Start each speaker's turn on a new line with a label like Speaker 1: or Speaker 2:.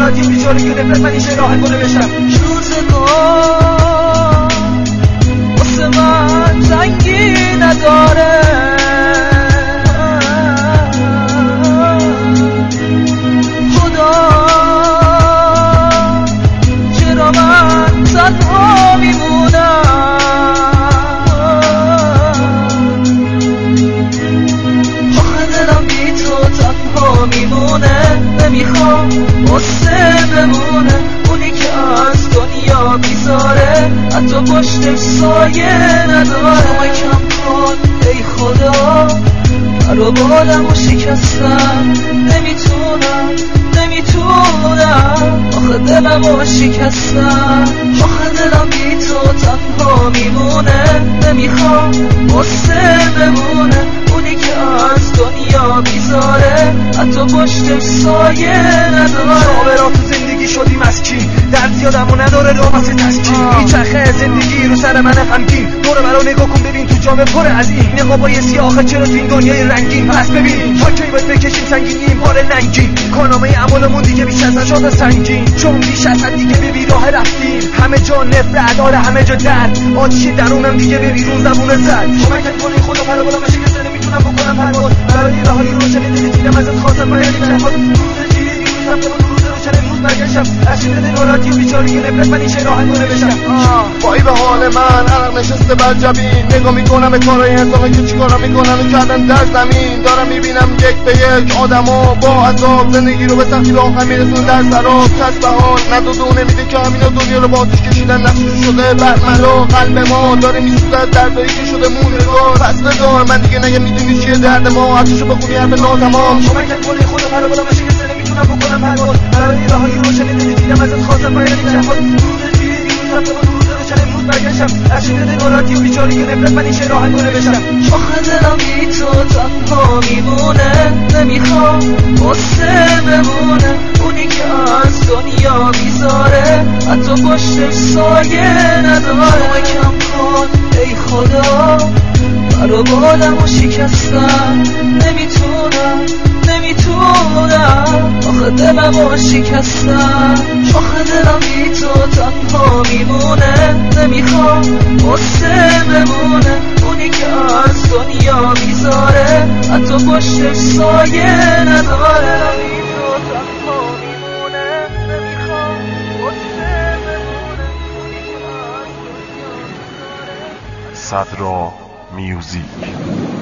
Speaker 1: ناراحتی و بیچاره که نفرت من این شعر آهنگو نوشتم.
Speaker 2: روزگار واسه من زنگی نداره، خدا چرا من تنها میمونم؟ آخه دلم بی تو تنها میمونه، نمیخوام واسه بمونه. اونی که از دنیا بیزاره حتی پشتش سایه نداره. کمکم کن ای خدا، پر و بالمو شکستم، نمیتونم آخه دلمو شکستم. آخه دلم بی تو تنها میمونه، نمیخوام واسه بمونه. اونی که از دنیا بیزاره حتی پشتش سایه نداره.
Speaker 1: شاورا تو زندگی شدیم مسکین، درد زیادمو نداره رو واسه تسکین. میچرخه زندگی رو سر من غمگین، دور برا نگاه کن ببین تو جامه پر از این نقابای سیاه. آخه چرا تو این دنیای رنگین؟ پس ببین تا کی باید بکشیم سنگین این بار ننگین. کارنامه عملمون دیگه بیش از نشاط سنگین، چون بیش از حد دیگه به بیراه رفتیم. همه جا نفرت داره، همه جا درد، آتیش درونم دیگه به بیرون زبونه زد. کمکت کنی خدا پر بالا بشه که نمیتونم بکنم پرواز. برای راهی روشن دل دیدم ازت خواستم باید نشد. روز دیگه دیروزم به روز روشن امروز برگشتم. از شدت ناراحتی و بیچاره که نفرت من این شعر آهنگو نوشتم.
Speaker 3: وای به حال من، عرق نشسته بر جبین. نگاه میکنم به کارهای انسان‌ها که چیکارا میکنن و کردن در زمین. دارم میبینم یک به یک آدما با عذاب زندگی رو به سختی به آخر میرسون در سراب. کس به حال نداده و نمیده که همینا دنیا رو با آتش کشیدن، نقشش شده برملا. قلب ما داره میسوزه، دردایی که شده موندگار. پس بذار من دیگه نگه میدونی چیه درد ما، حرفشو بخونی حرف ناتمام.
Speaker 1: کمکت کنی خدا پر بالا بشه که نمیتونم بکنم پرواز. برای راهی روشن دل دیدم ازت خواستم باید نشد. روز دیگه دیروزم به روز روشن امروز برگشتم. از شدت ناراحتی و بیچاره که نفرت من این شعر آهنگو نوشتم.
Speaker 2: آخه دلم بی تو تنها میمونه، نمیخوام واسه بمونه. اونی که از دنیا بیزاره حتی پشتش سایه نداره. کمکم کن ای خدا، پر و بالمو شکستم، نمیتونم آخه دلمو شکستم. آخه دلم بی تو تنها میمونه، نمیخوام واسه بمونه. اونی که از دنیا بیزاره حتی پشتش سایه نداره.
Speaker 4: صدرا میوزیک.